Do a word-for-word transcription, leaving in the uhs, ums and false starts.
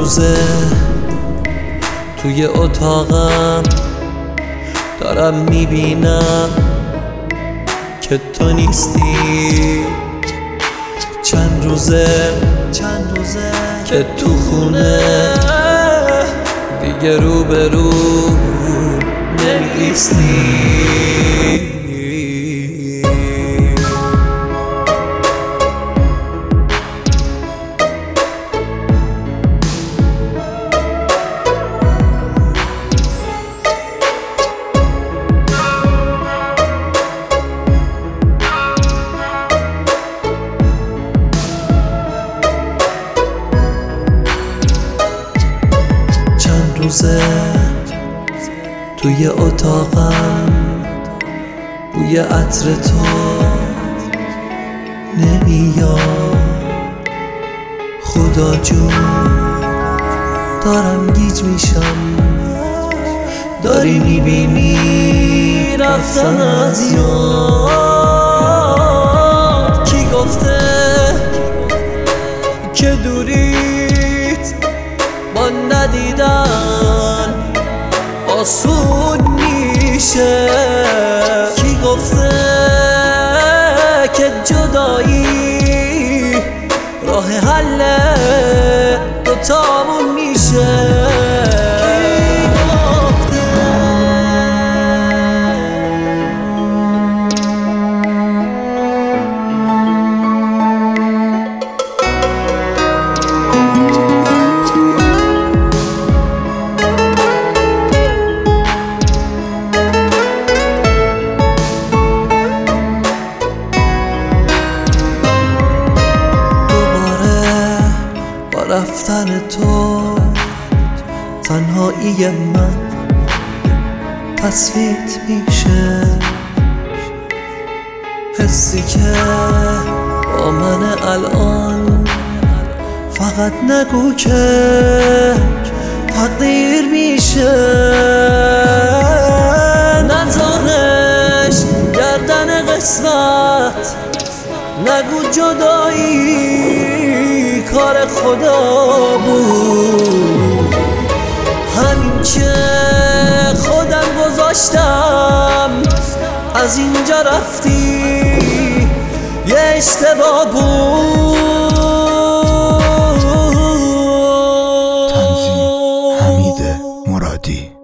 روزه توی اتاقم دارم میبینم که تو نیستی. چند روزه چند روزه که تو خونه دیگه رو به رو نمی‌ایستی. روزه توی اتاقم بوی عطر تو نمیاد. خدا جون دارم گیج میشم، داری میبینی رفتن از یاد. کی گفته که دوریت با ندیدن آسون میشه؟ کی گفته که جدایی راه حل دوتامون میشه؟ رفتن تو تنهایی من تثبیت میشه. حسی که با من الان فقط نگو که تقدیر میشه. نزارش گردن قسمت، نگو جدایی کار خدا بود. همین که خودم گذاشتم از اینجا رفتی یه اشتباه بود. تنظیم حمید مرادی.